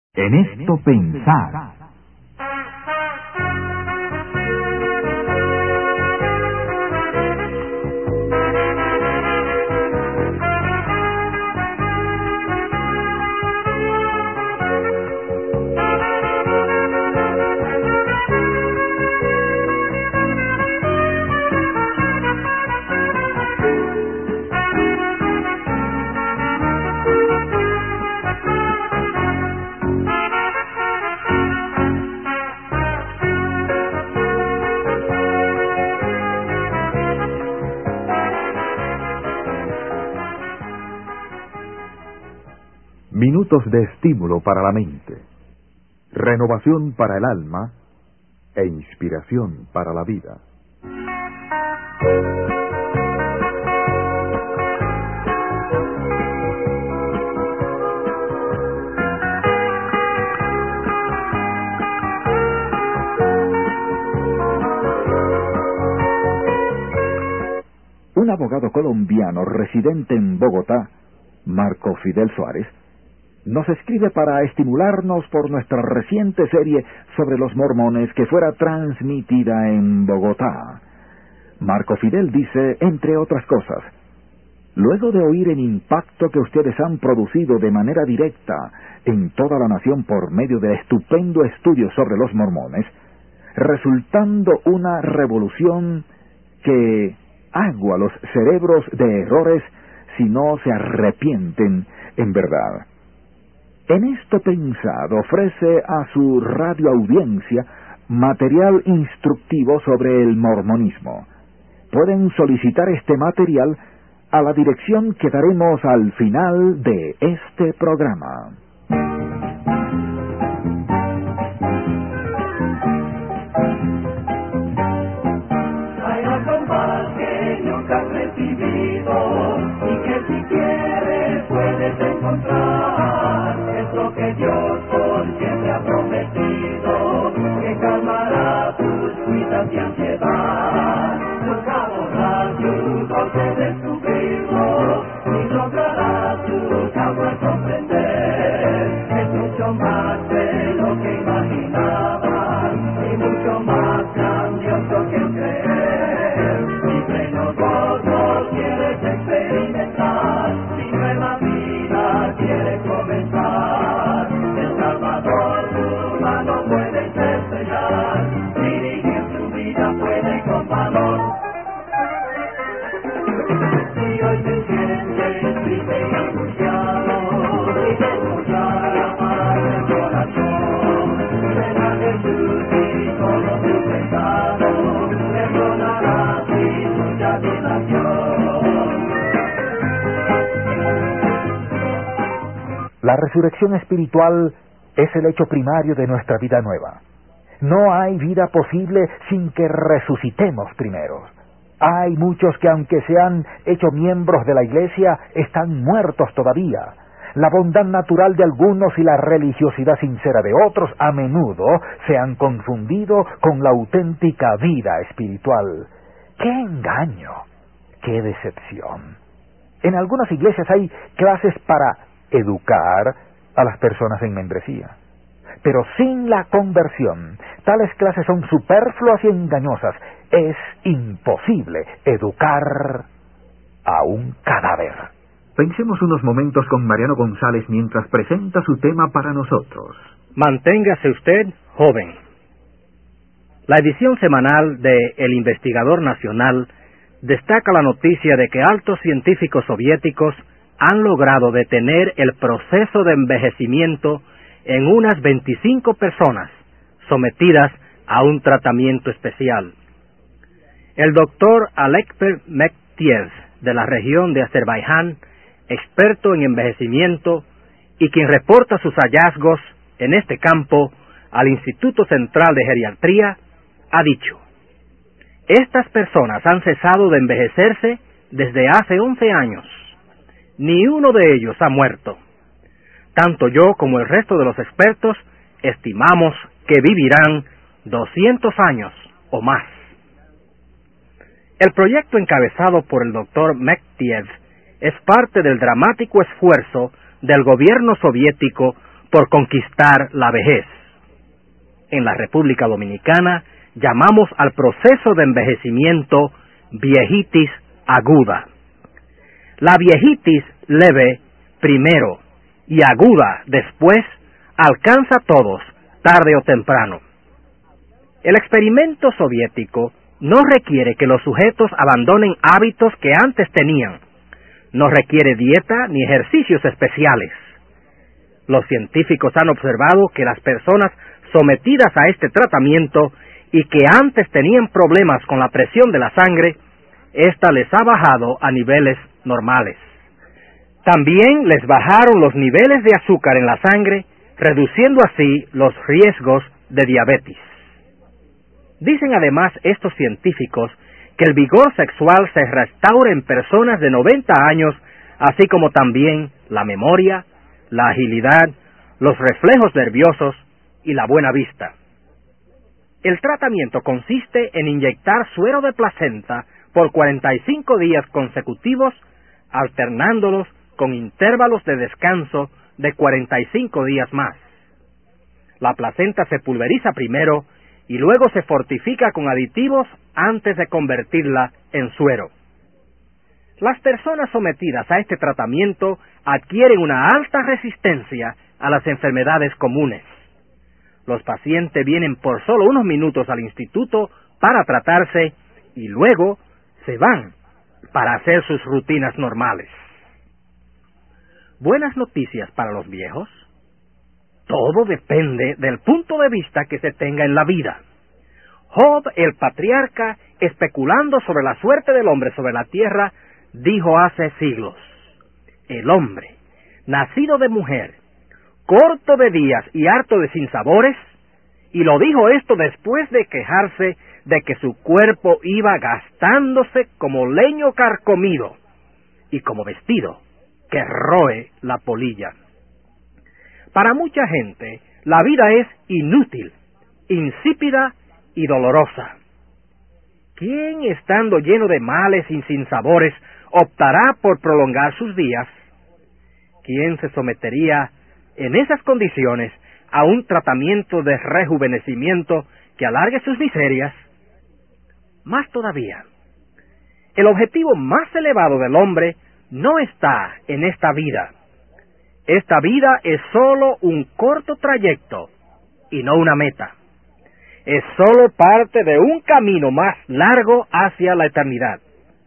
En esto pensar. Minutos de estímulo para la mente, renovación para el alma e inspiración para la vida. Un abogado colombiano residente en Bogotá, Marco Fidel Suárez, nos escribe para estimularnos por nuestra reciente serie sobre los mormones que fuera transmitida en Bogotá. Marco Fidel dice, entre otras cosas, luego de oír el impacto que ustedes han producido de manera directa en toda la nación por medio del estupendo estudio sobre los mormones, resultando una revolución que agua los cerebros de errores si no se arrepienten en verdad. En esto pensado ofrece a su radioaudiencia material instructivo sobre el mormonismo. Pueden solicitar este material a la dirección que daremos al final de este programa. Hay algo más que nunca has recibido y que si quieres puedes encontrar. Lo que Dios por siempre ha prometido, que calmará tus cuitas y ansiedad. Nunca podrás tu goce descubrirlo, y lograrás tu causa comprender. Es mucho más de lo que imaginabas, y mucho más grandioso que creer. Mi pleno gozo quieres experimentar, mi nueva vida quieres comenzar. La resurrección espiritual es el hecho primario de nuestra vida nueva. No hay vida posible sin que resucitemos primero. Hay muchos que aunque se han hecho miembros de la iglesia, están muertos todavía. La bondad natural de algunos y la religiosidad sincera de otros a menudo se han confundido con la auténtica vida espiritual. ¡Qué engaño! ¡Qué decepción! En algunas iglesias hay clases para educar a las personas en membresía. Pero sin la conversión, tales clases son superfluas y engañosas. Es imposible educar a un cadáver. Pensemos unos momentos con Mariano González mientras presenta su tema para nosotros. Manténgase usted joven. La edición semanal de El Investigador Nacional destaca la noticia de que altos científicos soviéticos han logrado detener el proceso de envejecimiento en unas 25 personas sometidas a un tratamiento especial. El doctor Alekper Mektiev, de la región de Azerbaiyán, experto en envejecimiento y quien reporta sus hallazgos en este campo al Instituto Central de Geriatría, ha dicho: estas personas han cesado de envejecerse desde hace 11 años. Ni uno de ellos ha muerto. Tanto yo como el resto de los expertos estimamos que vivirán 200 años o más. El proyecto encabezado por el doctor Mektiev es parte del dramático esfuerzo del gobierno soviético por conquistar la vejez. En la República Dominicana llamamos al proceso de envejecimiento viejitis aguda. La viejitis leve primero y aguda después alcanza a todos, tarde o temprano. El experimento soviético no requiere que los sujetos abandonen hábitos que antes tenían. No requiere dieta ni ejercicios especiales. Los científicos han observado que las personas sometidas a este tratamiento y que antes tenían problemas con la presión de la sangre, ésta les ha bajado a niveles normales. También les bajaron los niveles de azúcar en la sangre, reduciendo así los riesgos de diabetes. Dicen además estos científicos que el vigor sexual se restaura en personas de 90 años, así como también la memoria, la agilidad, los reflejos nerviosos y la buena vista. El tratamiento consiste en inyectar suero de placenta por 45 días consecutivos, alternándolos con intervalos de descanso de 45 días más. La placenta se pulveriza primero y luego se fortifica con aditivos antes de convertirla en suero. Las personas sometidas a este tratamiento adquieren una alta resistencia a las enfermedades comunes. Los pacientes vienen por solo unos minutos al instituto para tratarse y luego se van para hacer sus rutinas normales. ¿Buenas noticias para los viejos? Todo depende del punto de vista que se tenga en la vida. Job, el patriarca, especulando sobre la suerte del hombre sobre la tierra, dijo hace siglos: el hombre, nacido de mujer, corto de días y harto de sinsabores, y lo dijo esto después de quejarse de que su cuerpo iba gastándose como leño carcomido y como vestido que roe la polilla. Para mucha gente, la vida es inútil, insípida y dolorosa. ¿Quién, estando lleno de males y sinsabores, optará por prolongar sus días? ¿Quién se sometería en esas condiciones a un tratamiento de rejuvenecimiento que alargue sus miserias? Más todavía, el objetivo más elevado del hombre no está en esta vida. Esta vida es sólo un corto trayecto y no una meta. Es sólo parte de un camino más largo hacia la eternidad.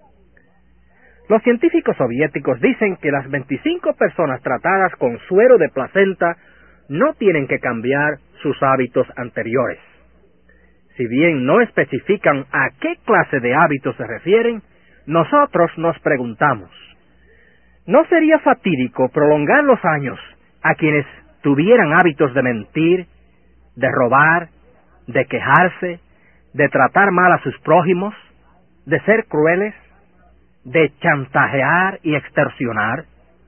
Los científicos soviéticos dicen que las 25 personas tratadas con suero de placenta no tienen que cambiar sus hábitos anteriores. Si bien no especifican a qué clase de hábitos se refieren, nosotros nos preguntamos: ¿no sería fatídico prolongar los años a quienes tuvieran hábitos de mentir, de robar, de quejarse, de tratar mal a sus prójimos, de ser crueles, de chantajear y extorsionar?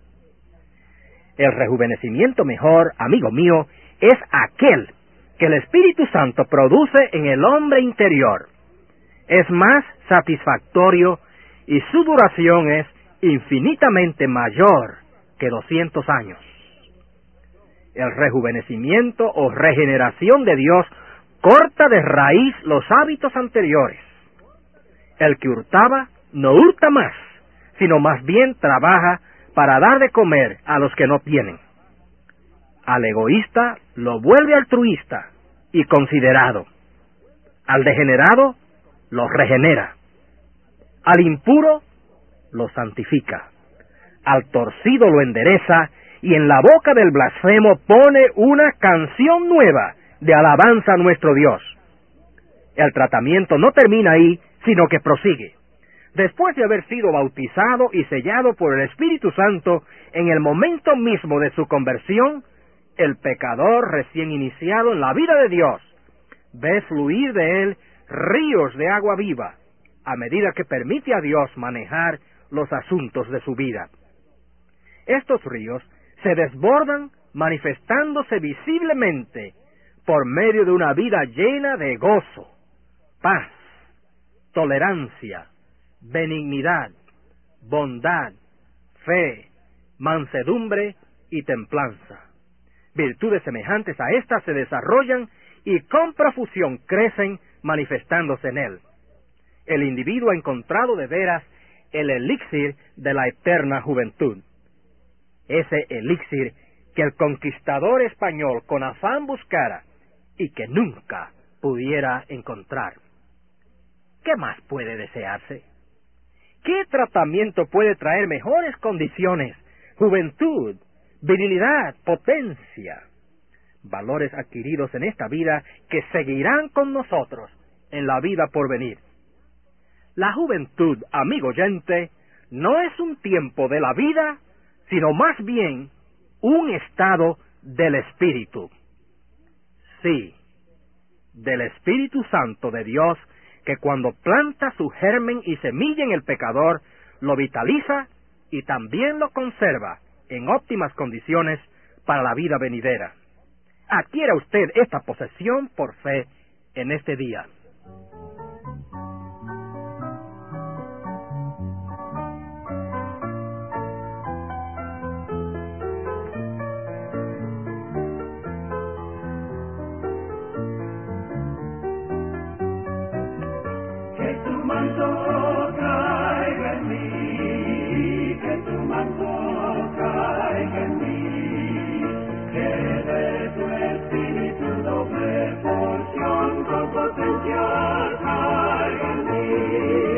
El rejuvenecimiento mejor, amigo mío, es aquel que el Espíritu Santo produce en el hombre interior. Es más satisfactorio y su duración es infinitamente mayor que 200 años. El rejuvenecimiento o regeneración de Dios corta de raíz los hábitos anteriores. El que hurtaba no hurta más, sino más bien trabaja para dar de comer a los que no tienen. Al egoísta lo vuelve altruista y considerado. Al degenerado lo regenera. Al impuro lo santifica. Al torcido lo endereza y en la boca del blasfemo pone una canción nueva de alabanza a nuestro Dios. El tratamiento no termina ahí, sino que prosigue. Después de haber sido bautizado y sellado por el Espíritu Santo en el momento mismo de su conversión, el pecador recién iniciado en la vida de Dios ve fluir de él ríos de agua viva, a medida que permite a Dios manejar los asuntos de su vida. Estos ríos se desbordan manifestándose visiblemente por medio de una vida llena de gozo, paz, tolerancia, benignidad, bondad, fe, mansedumbre y templanza. Virtudes semejantes a estas se desarrollan y con profusión crecen manifestándose en él. El individuo ha encontrado de veras el elixir de la eterna juventud. Ese elixir que el conquistador español con afán buscara y que nunca pudiera encontrar. ¿Qué más puede desearse? ¿Qué tratamiento puede traer mejores condiciones, juventud, virilidad, potencia? Valores adquiridos en esta vida que seguirán con nosotros en la vida por venir. La juventud, amigo oyente, no es un tiempo de la vida, sino más bien un estado del Espíritu. Sí, del Espíritu Santo de Dios, que cuando planta su germen y semilla en el pecador, lo vitaliza y también lo conserva en óptimas condiciones para la vida venidera. Adquiera usted esta posesión por fe en este día. Que tu manto caiga en mí, que tu manto caiga en mí, que de tu espíritu doble porción con potencia caiga en mí.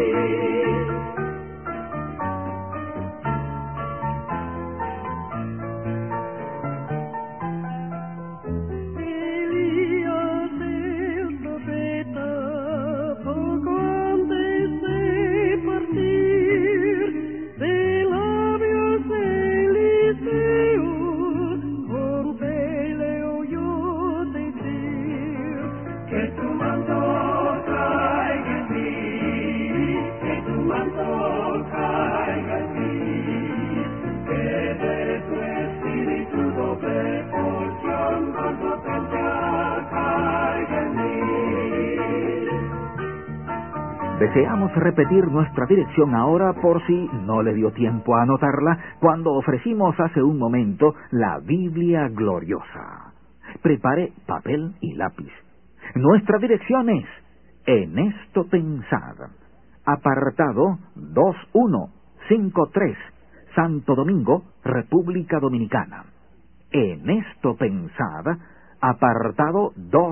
Elías el profeta, poco antes de partir de labios de Eliseo, por fe le oyó decir: Que tu manto caiga en mí, que tu manto caiga en mí, que de tu espíritu doble porción con potencia caiga en mí. Deseamos repetir nuestra dirección ahora por si no le dio tiempo a anotarla cuando ofrecimos hace un momento la Biblia gloriosa. Prepare papel y lápiz. Nuestra dirección es En esto pensad, apartado 2153, Santo Domingo, República Dominicana. En esto pensad, apartado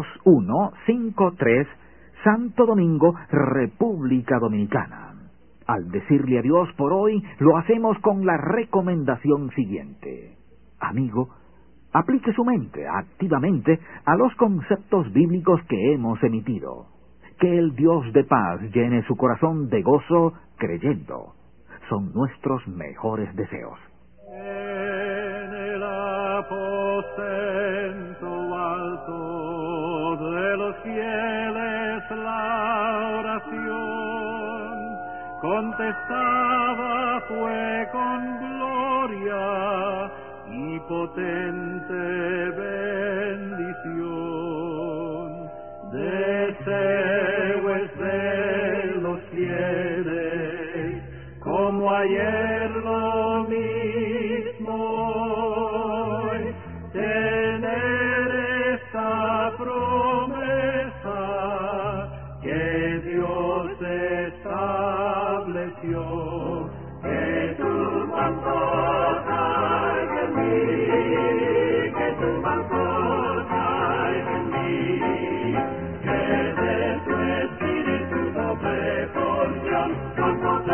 2153, Santo Domingo, República Dominicana. Al decirle adiós por hoy, lo hacemos con la recomendación siguiente. Amigo, aplique su mente activamente a los conceptos bíblicos que hemos emitido. Que el Dios de paz llene su corazón de gozo creyendo. Son nuestros mejores deseos. En el aposento alto de los fieles la oración contestada fue con gloria y potente bendición. Deseo es de los fieles, como ayer lo mismo hoy, tener esta promesa que Dios estableció. Que tu manto caiga en mí, que tu manto caiga en mí, que de tu espíritu doble porción con